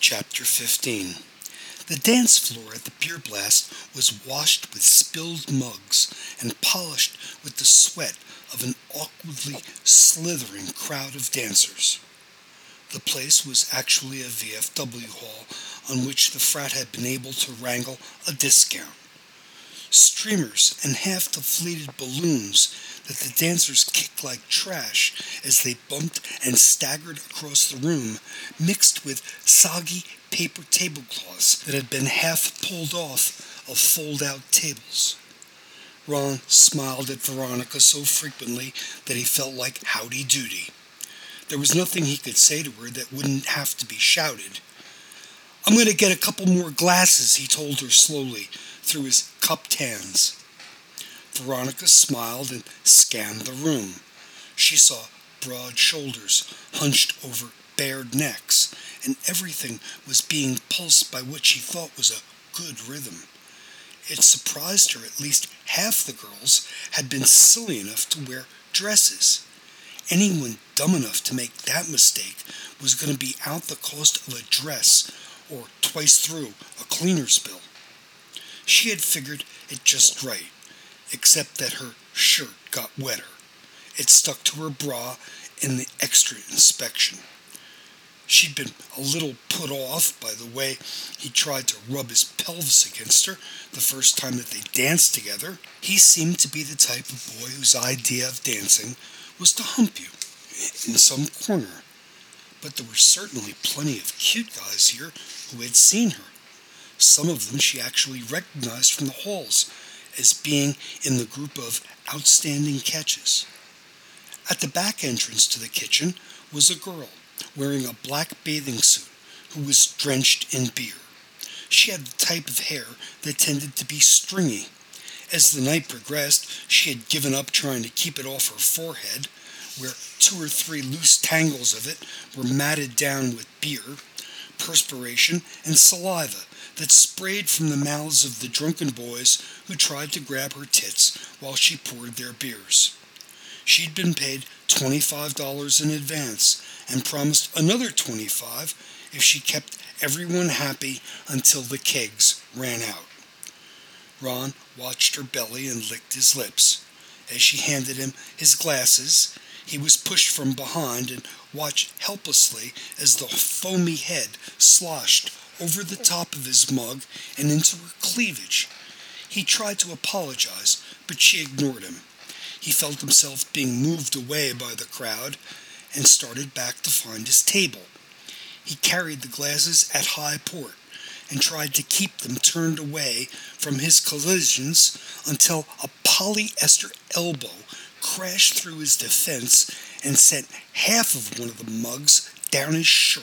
Chapter 15. The dance floor at the Beer Blast was washed with spilled mugs and polished with the sweat of an awkwardly slithering crowd of dancers. The place was actually a VFW hall on which the frat had been able to wrangle a discount. Streamers and half-deflated balloons that the dancers kicked like trash as they bumped and staggered across the room, mixed with soggy paper tablecloths that had been half pulled off of fold-out tables. Ron smiled at Veronica so frequently that he felt like howdy doody. There was nothing he could say to her that wouldn't have to be shouted. "I'm going to get a couple more glasses," he told her slowly through his cupped hands. Veronica smiled and scanned the room. She saw broad shoulders hunched over bared necks, and everything was being pulsed by what she thought was a good rhythm. It surprised her at least half the girls had been silly enough to wear dresses. Anyone dumb enough to make that mistake was going to be out the cost of a dress or twice through a cleaner's bill. She had figured it just right, except that her shirt got wetter. It stuck to her bra in the extra inspection. She'd been a little put off by the way he tried to rub his pelvis against her the first time that they danced together. He seemed to be the type of boy whose idea of dancing was to hump you in some corner. But there were certainly plenty of cute guys here who had seen her. Some of them she actually recognized from the halls as being in the group of outstanding catches. At the back entrance to the kitchen was a girl wearing a black bathing suit who was drenched in beer. She had the type of hair that tended to be stringy. As the night progressed, she had given up trying to keep it off her forehead, where 2 or 3 loose tangles of it were matted down with beer, perspiration, and saliva that sprayed from the mouths of the drunken boys who tried to grab her tits while she poured their beers. She'd been paid $25 in advance and promised another $25 if she kept everyone happy until the kegs ran out. Ron watched her belly and licked his lips. As she handed him his glasses, he was pushed from behind and watched helplessly as the foamy head sloshed over the top of his mug and into her cleavage. He tried to apologize, but she ignored him. He felt himself being moved away by the crowd and started back to find his table. He carried the glasses at high port and tried to keep them turned away from his collisions until a polyester elbow crashed through his defense and sent half of one of the mugs down his shirt.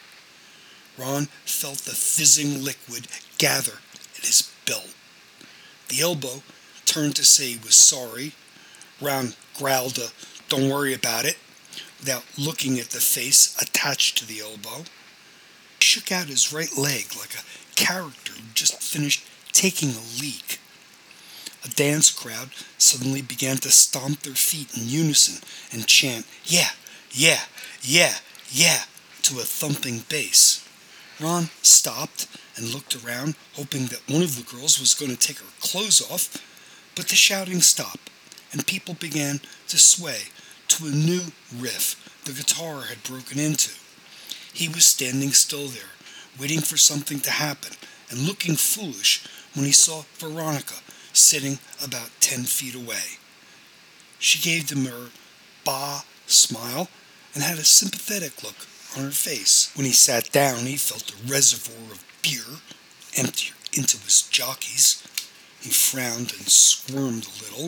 Ron felt the fizzing liquid gather at his belt. The elbow turned to say he was sorry. Ron growled a "don't worry about it" without looking at the face attached to the elbow. He shook out his right leg like a character who just finished taking a leak. A dance crowd suddenly began to stomp their feet in unison and chant, "Yeah, yeah, yeah, yeah," to a thumping bass. Ron stopped and looked around, hoping that one of the girls was going to take her clothes off, but the shouting stopped, and people began to sway to a new riff the guitar had broken into. He was standing still there, waiting for something to happen, and looking foolish when he saw Veronica sitting about 10 feet away. She gave him her "bah" smile and had a sympathetic look on her face. When he sat down, he felt a reservoir of beer empty into his jockeys. He frowned and squirmed a little.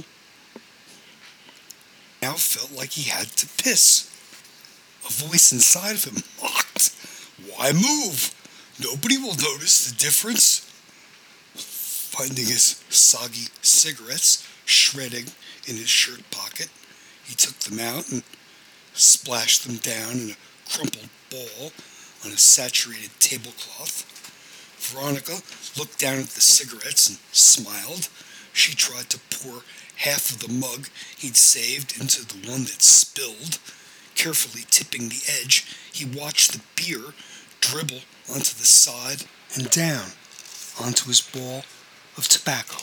Now felt like he had to piss. A voice inside of him mocked, "Why move? Nobody will notice the difference." Finding his soggy cigarettes shredding in his shirt pocket, he took them out and splashed them down in a crumpled ball on a saturated tablecloth. Veronica looked down at the cigarettes and smiled. She tried to pour half of the mug he'd saved into the one that spilled. Carefully tipping the edge, he watched the beer dribble onto the side and down onto his ball of tobacco.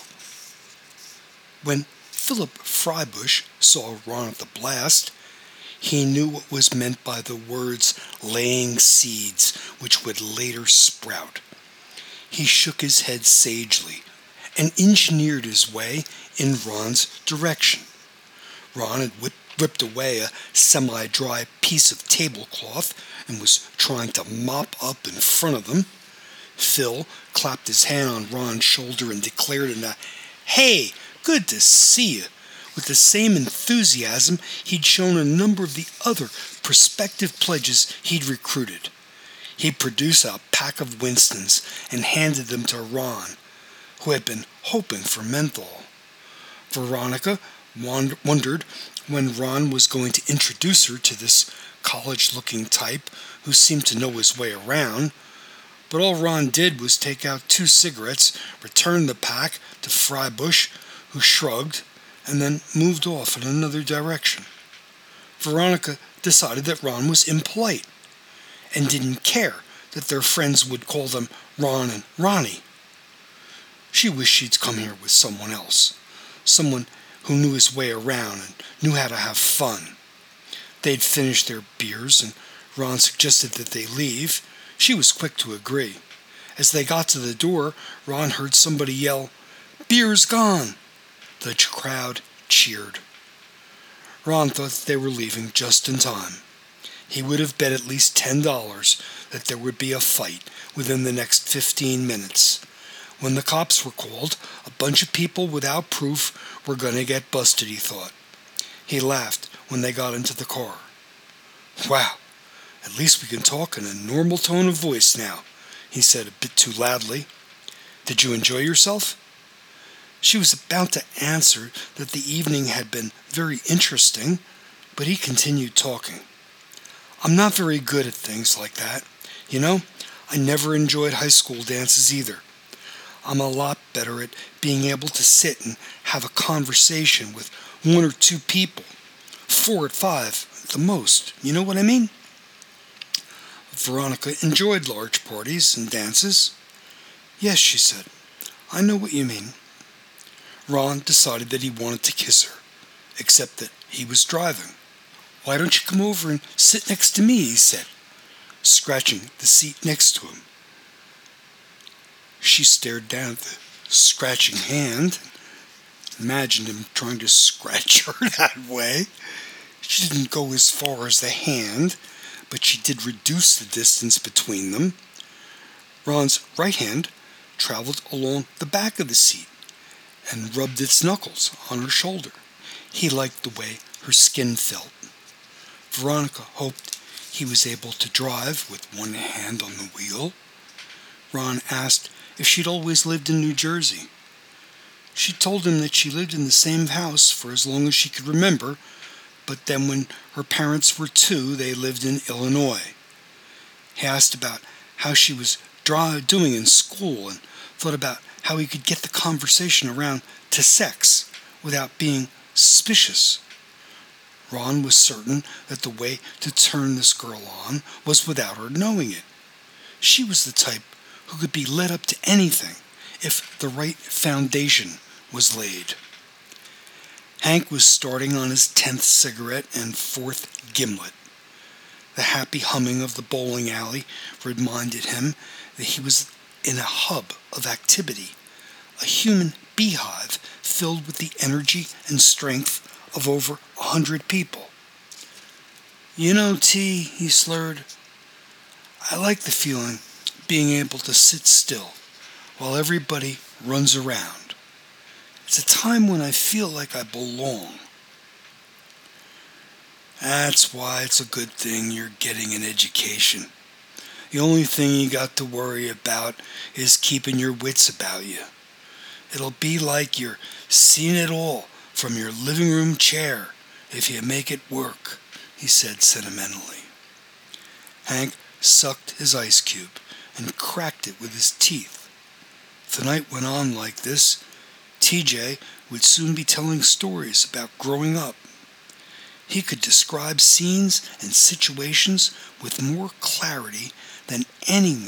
When Philip Frybush saw Ron at the blast, he knew what was meant by the words laying seeds which would later sprout. He shook his head sagely and engineered his way in Ron's direction. Ron had whipped away a semi-dry piece of tablecloth and was trying to mop up in front of them. Phil clapped his hand on Ron's shoulder and declared in a "Hey, good to see you," with the same enthusiasm he'd shown a number of the other prospective pledges he'd recruited. He produced a pack of Winstons and handed them to Ron, who had been hoping for menthol. Veronica wondered when Ron was going to introduce her to this college-looking type who seemed to know his way around, but all Ron did was take out 2 cigarettes, return the pack to Frybush, who shrugged, and then moved off in another direction. Veronica decided that Ron was impolite and didn't care that their friends would call them Ron and Ronnie. She wished she'd come here with someone else, someone who knew his way around and knew how to have fun. They'd finished their beers, and Ron suggested that they leave. She was quick to agree. As they got to the door, Ron heard somebody yell, "Beer's gone!" The crowd cheered. Ron thought that they were leaving just in time. He would have bet at least $10 that there would be a fight within the next 15 minutes. When the cops were called, a bunch of people without proof were going to get busted, he thought. He laughed when they got into the car. "Wow, at least we can talk in a normal tone of voice now," he said a bit too loudly. "Did you enjoy yourself?" She was about to answer that the evening had been very interesting, but he continued talking. "I'm not very good at things like that. You know, I never enjoyed high school dances either. I'm a lot better at being able to sit and have a conversation with 1 or 2 people, 4 at 5 at the most. You know what I mean?" Veronica enjoyed large parties and dances. "Yes," she said, "I know what you mean." Ron decided that he wanted to kiss her, except that he was driving. "Why don't you come over and sit next to me?" he said, scratching the seat next to him. She stared down at the scratching hand and imagined him trying to scratch her that way. She didn't go as far as the hand, but she did reduce the distance between them. Ron's right hand traveled along the back of the seat and rubbed its knuckles on her shoulder. He liked the way her skin felt. Veronica hoped he was able to drive with one hand on the wheel. Ron asked if she'd always lived in New Jersey. She told him that she lived in the same house for as long as she could remember, but then when her parents were 2, they lived in Illinois. He asked about how she was doing in school and thought about how he could get the conversation around to sex without being suspicious. Ron was certain that the way to turn this girl on was without her knowing it. She was the type who could be led up to anything if the right foundation was laid. Hank was starting on his 10th cigarette and 4th gimlet. The happy humming of the bowling alley reminded him that he was in a hub of activity, a human beehive filled with the energy and strength of over 100 people. "You know, T," he slurred, "I like the feeling being able to sit still while everybody runs around. It's a time when I feel like I belong." "That's why it's a good thing you're getting an education. The only thing you got to worry about is keeping your wits about you. It'll be like you're seeing it all from your living room chair if you make it work," he said sentimentally. Hank sucked his ice cube and cracked it with his teeth. If the night went on like this, TJ would soon be telling stories about growing up. He could describe scenes and situations with more clarity than anyone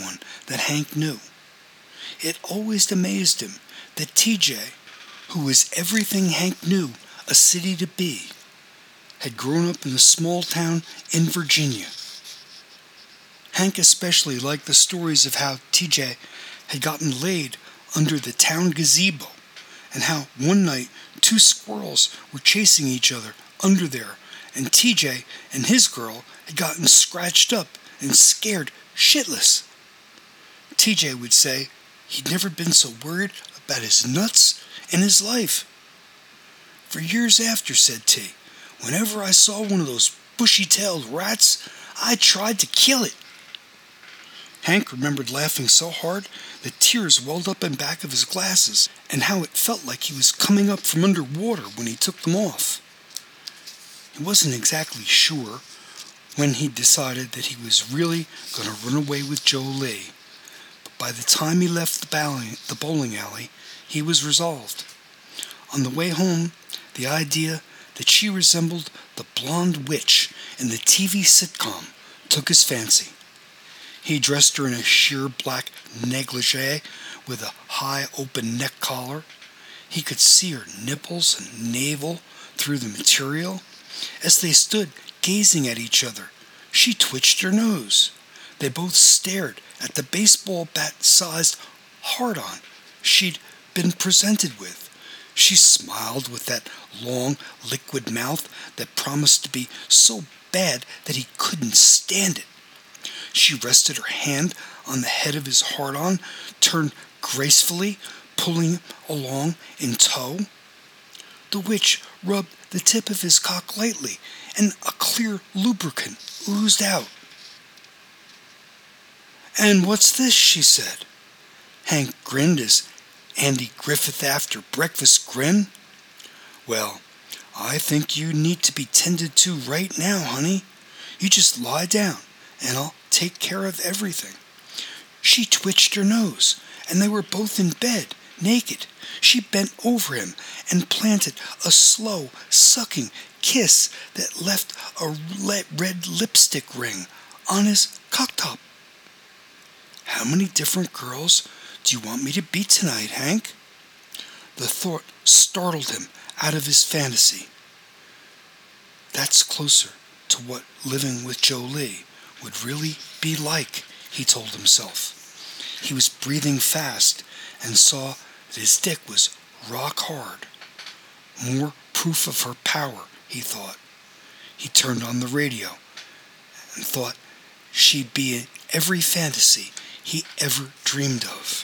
that Hank knew. It always amazed him that TJ, who was everything Hank knew a city to be, had grown up in a small town in Virginia. Hank especially liked the stories of how TJ had gotten laid under the town gazebo, and how one night 2 squirrels were chasing each other under there, and TJ and his girl had gotten scratched up and scared shitless. TJ would say he'd never been so worried about his nuts in his life. For years after, said T, whenever I saw one of those bushy-tailed rats, I tried to kill it. Hank remembered laughing so hard that tears welled up in back of his glasses, and how it felt like he was coming up from under water when he took them off. He wasn't exactly sure when he decided that he was really going to run away with Jolie, but by the time he left the bowling alley, he was resolved. On the way home, the idea that she resembled the blonde witch in the TV sitcom took his fancy. He dressed her in a sheer black negligee with a high open neck collar. He could see her nipples and navel through the material. As they stood gazing at each other, she twitched her nose. They both stared at the baseball bat-sized hard-on she'd been presented with. She smiled with that long, liquid mouth that promised to be so bad that he couldn't stand it. She rested her hand on the head of his hard-on, turned gracefully, pulling him along in tow. The witch rubbed the tip of his cock lightly, and a clear lubricant oozed out. "And what's this?" she said. Hank grinned his Andy Griffith after breakfast grin. "Well, I think you need to be tended to right now, honey. You just lie down, and I'll take care of everything." She twitched her nose, and they were both in bed, naked. She bent over him and planted a slow, sucking kiss that left a red lipstick ring on his cocktop. "How many different girls do you want me to be tonight, Hank?" The thought startled him out of his fantasy. That's closer to what living with Jolie would really be like, he told himself. He was breathing fast and saw that his dick was rock hard. More proof of her power, he thought. He turned on the radio and thought she'd be in every fantasy he ever dreamed of.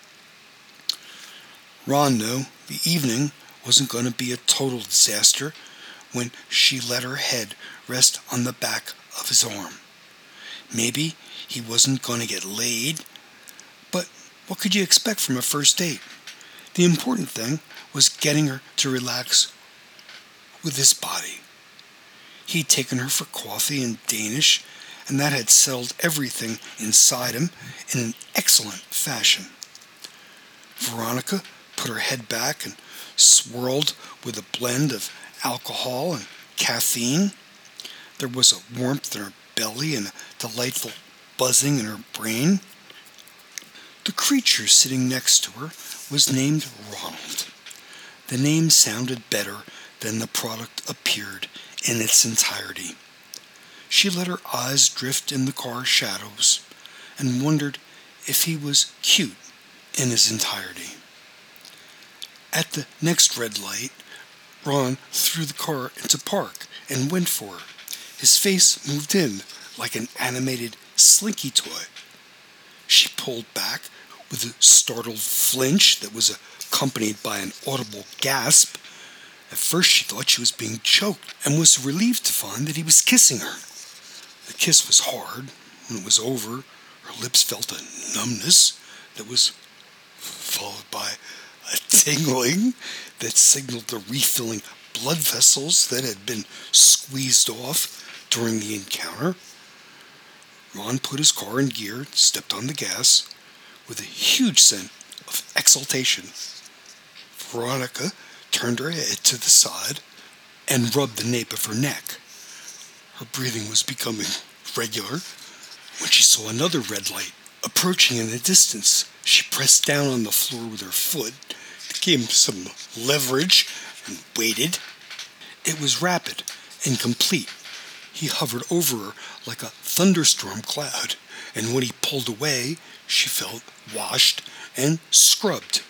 Ron knew the evening wasn't going to be a total disaster when she let her head rest on the back of his arm. Maybe he wasn't going to get laid, but what could you expect from a first date? The important thing was getting her to relax with his body. He'd taken her for coffee in Danish, and that had settled everything inside him in an excellent fashion. Veronica put her head back and swirled with a blend of alcohol and caffeine. There was a warmth in her belly and a delightful buzzing in her brain. The creature sitting next to her was named Ronald. The name sounded better than the product appeared in its entirety. She let her eyes drift in the car shadows and wondered if he was cute in his entirety. At the next red light, Ron threw the car into park and went for her. His face moved in like an animated slinky toy. She pulled back with a startled flinch that was accompanied by an audible gasp. At first she thought she was being choked and was relieved to find that he was kissing her. The kiss was hard. When it was over, her lips felt a numbness that was followed by a tingling that signaled the refilling blood vessels that had been squeezed off during the encounter. Ron put his car in gear and stepped on the gas with a huge sense of exultation. Veronica turned her head to the side and rubbed the nape of her neck. Her breathing was becoming regular when she saw another red light Approaching in the distance, she pressed down on the floor with her foot, gave him some leverage, and waited. It was rapid and complete. He hovered over her like a thunderstorm cloud, and when he pulled away, she felt washed and scrubbed.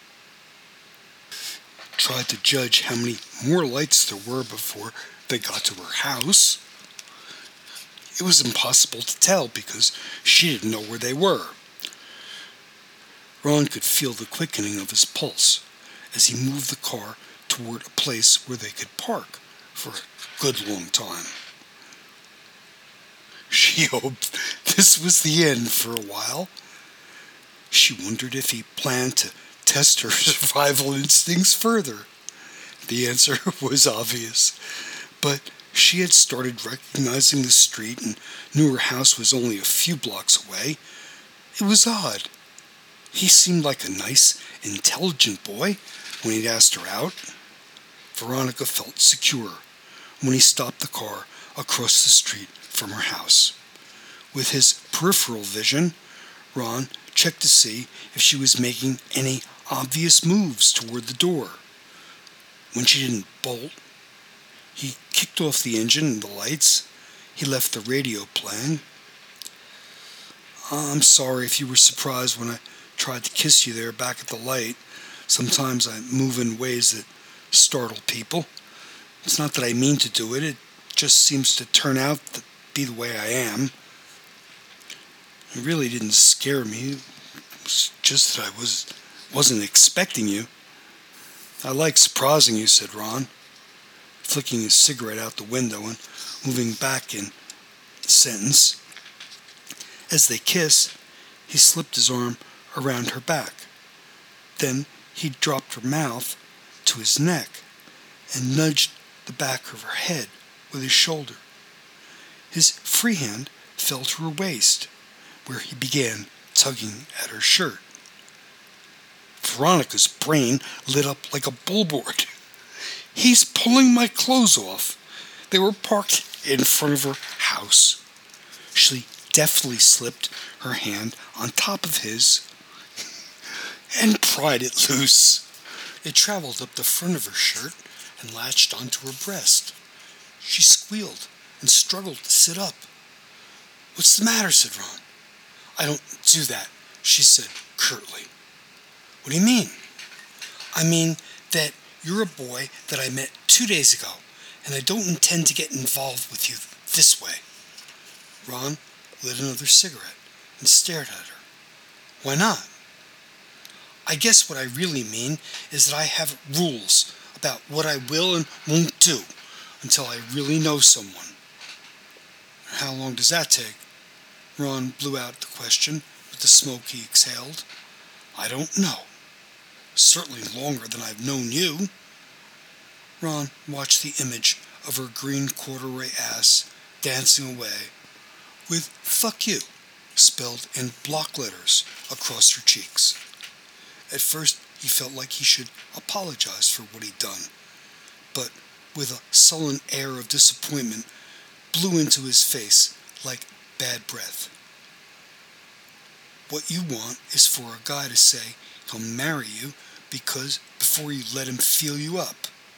Tried to judge how many more lights there were before they got to her house. It was impossible to tell because she didn't know where they were. Ron could feel the quickening of his pulse as he moved the car toward a place where they could park for a good long time. She hoped this was the end for a while. She wondered if he planned to test her survival instincts further. The answer was obvious, but she had started recognizing the street and knew her house was only a few blocks away. It was odd. He seemed like a nice, intelligent boy when he'd asked her out. Veronica felt secure when he stopped the car across the street from her house. With his peripheral vision, Ron checked to see if she was making any obvious moves toward the door. When she didn't bolt, he kicked off the engine and the lights. He left the radio playing. I'm sorry if you were surprised when I tried to kiss you there back at the light. Sometimes I move in ways that startle people. It's not that I mean to do it. It just seems to turn out to be the way I am. It really didn't scare me. It was just that I wasn't expecting you. I like surprising you, said Ron, flicking his cigarette out the window and moving back in the sentence. As they kissed, he slipped his arm around her back. Then he dropped her mouth to his neck and nudged the back of her head with his shoulder. His free hand fell to her waist, where he began tugging at her shirt. Veronica's brain lit up like a bullboard. He's pulling my clothes off. They were parked in front of her house. She deftly slipped her hand on top of his and pried it loose. It traveled up the front of her shirt and latched onto her breast. She squealed and struggled to sit up. What's the matter, said Ron. I don't do that, she said curtly. What do you mean? I mean that you're a boy that I met 2 days ago, and I don't intend to get involved with you this way. Ron lit another cigarette and stared at her. Why not? I guess what I really mean is that I have rules about what I will and won't do until I really know someone. How long does that take? Ron blew out the question with the smoke he exhaled. I don't know. Certainly longer than I've known you. Ron watched the image of her green corduroy ass dancing away with "fuck you" spelled in block letters across her cheeks. At first, he felt like he should apologize for what he'd done, but with a sullen air of disappointment blew into his face like bad breath. What you want is for a guy to say he'll marry you before you let him feel you up.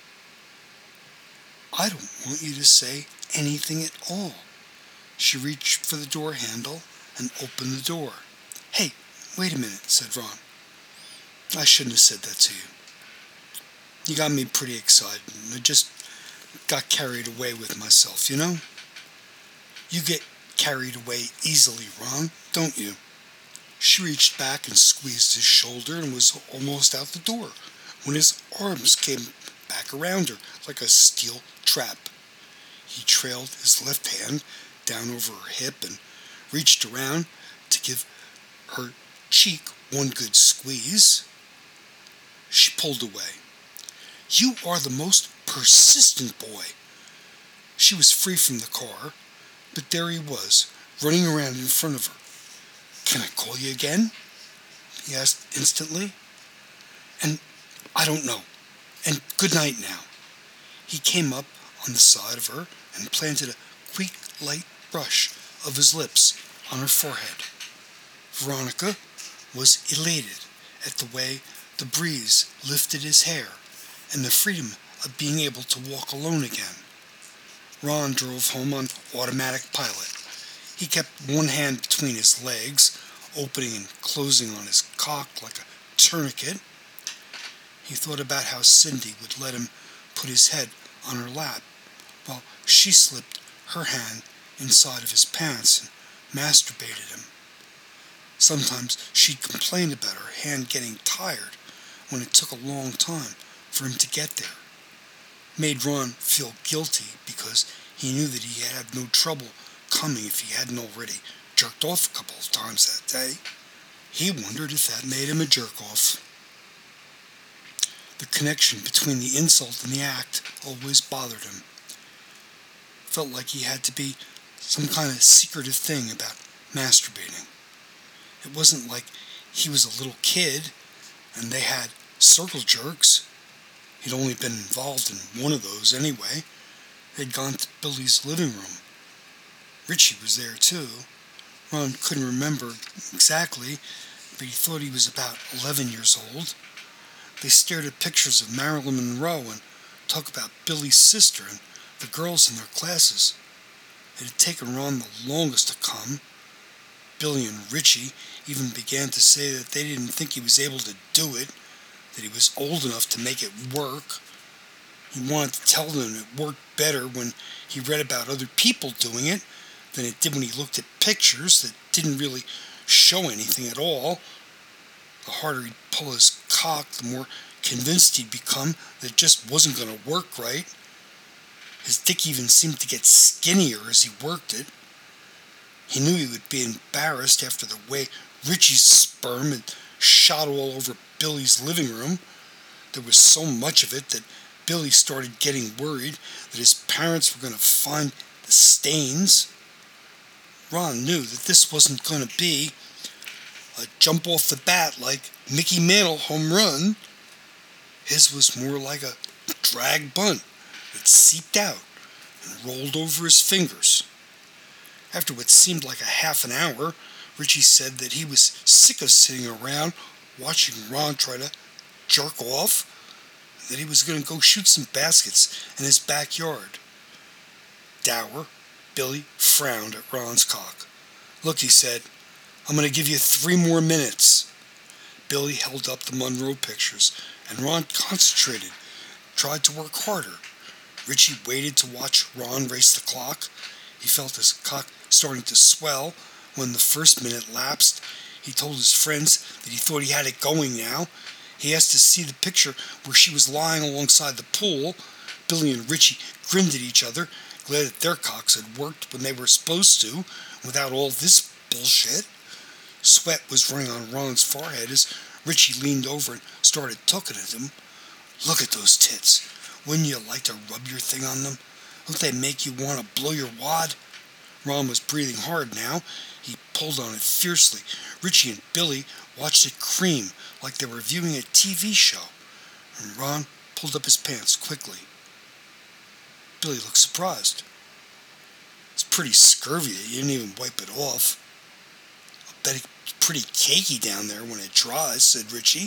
I don't want you to say anything at all. She reached for the door handle and opened the door. Hey, wait a minute, said Ron. I shouldn't have said that to you. You got me pretty excited. I just got carried away with myself, you know? You get carried away easily, Ron, don't you? She reached back and squeezed his shoulder and was almost out the door when his arms came back around her like a steel trap. He trailed his left hand down over her hip and reached around to give her cheek one good squeeze. She pulled away. You are the most persistent boy. She was free from the car, but there he was, running around in front of her. Can I call you again? He asked instantly. And I don't know. And good night now. He came up on the side of her and planted a quick, light brush of his lips on her forehead. Veronica was elated at the way the breeze lifted his hair and the freedom of being able to walk alone again. Ron drove home on automatic pilot. He kept one hand between his legs, opening and closing on his cock like a tourniquet. He thought about how Cindy would let him put his head on her lap while she slipped her hand inside of his pants and masturbated him. Sometimes she'd complain about her hand getting tired when it took a long time for him to get there. Made Ron feel guilty because he knew that he had no trouble coming if he hadn't already jerked off a couple of times that day. He wondered if that made him a jerk-off. The connection between the insult and the act always bothered him. Felt like he had to be some kind of secretive thing about masturbating. It wasn't like he was a little kid and they had circle jerks. He'd only been involved in one of those anyway. They'd gone to Billy's living room. Richie was there too. Ron couldn't remember exactly, but he thought he was about 11 years old. They stared at pictures of Marilyn Monroe and talked about Billy's sister and the girls in their classes. It had taken Ron the longest to come. Billy and Richie even began to say that they didn't think he was able to do it, that he was old enough to make it work. He wanted to tell them it worked better when he read about other people doing it than it did when he looked at pictures that didn't really show anything at all. The harder he'd pull his cock, the more convinced he'd become that it just wasn't going to work right. His dick even seemed to get skinnier as he worked it. He knew he would be embarrassed after the way Richie's sperm had shot all over Billy's living room. There was so much of it that Billy started getting worried that his parents were going to find the stains. Ron knew that this wasn't going to be a jump off the bat like Mickey Mantle home run. His was more like a drag bunt that seeped out and rolled over his fingers. After what seemed like a half an hour, Richie said that he was sick of sitting around watching Ron try to jerk off, and that he was going to go shoot some baskets in his backyard. Dour, Billy frowned at Ron's cock. "Look," he said, "I'm going to give you 3 more minutes." Billy held up the Monroe pictures, and Ron concentrated, tried to work harder. Richie waited to watch Ron race the clock. He felt his cock starting to swell. When the first minute lapsed, he told his friends that he thought he had it going now. He asked to see the picture where she was lying alongside the pool. Billy and Richie grinned at each other, glad that their cocks had worked when they were supposed to, without all this bullshit. Sweat was running on Ron's forehead as Richie leaned over and started tugging at him. "Look at those tits. Wouldn't you like to rub your thing on them? Don't they make you want to blow your wad?" Ron was breathing hard now. He pulled on it fiercely. Richie and Billy watched it cream like they were viewing a TV show, and Ron pulled up his pants quickly. Billy looked surprised. "It's pretty scurvy that you didn't even wipe it off." "I'll bet it's pretty cakey down there when it dries," said Richie.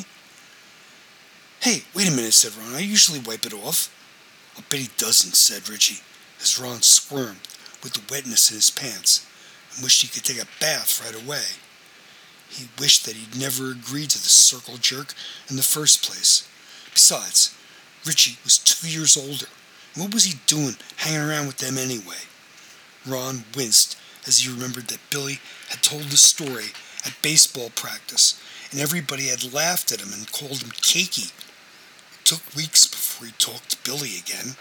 "Hey, wait a minute," said Ron. "I usually wipe it off." "I'll bet he doesn't," said Richie, as Ron squirmed with the wetness in his pants and wished he could take a bath right away. He wished that he'd never agreed to the circle jerk in the first place. Besides, Richie was 2 years older, and what was he doing hanging around with them anyway? Ron winced as he remembered that Billy had told the story at baseball practice, and everybody had laughed at him and called him cakey. It took weeks before he talked to Billy again.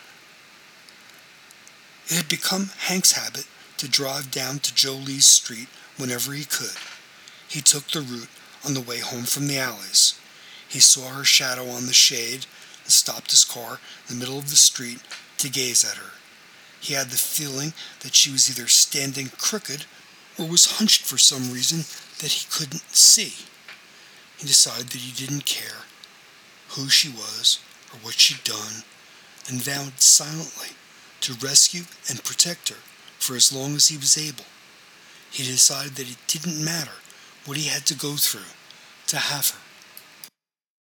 It had become Hank's habit to drive down to Jolie's Street whenever he could. He took the route on the way home from the alleys. He saw her shadow on the shade and stopped his car in the middle of the street to gaze at her. He had the feeling that she was either standing crooked or was hunched for some reason that he couldn't see. He decided that he didn't care who she was or what she'd done, and vowed silently to rescue and protect her for as long as he was able. He decided that it didn't matter what he had to go through to have her.